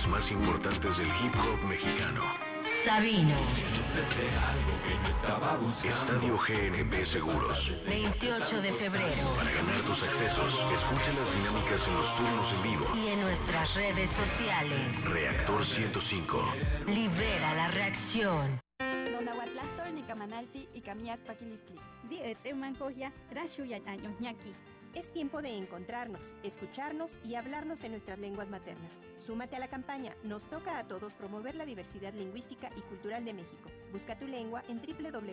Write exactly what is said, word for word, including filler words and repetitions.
artistas más importantes del hip hop mexicano. Sabino. Estadio G N P Seguros. veintiocho de febrero. Para ganar tus accesos, escucha las dinámicas en los turnos en vivo. Y en nuestras redes sociales. Reactor ciento cinco. Libera la reacción. Nonahuatlactor ni Camanalti y Camias Paquilistli. Di etemancoya, rashuyan años ñaki. Es tiempo de encontrarnos, escucharnos y hablarnos en nuestras lenguas maternas. Súmate a la campaña. Nos toca a todos promover la diversidad lingüística y cultural de México. Busca tu lengua en doble u doble u doble u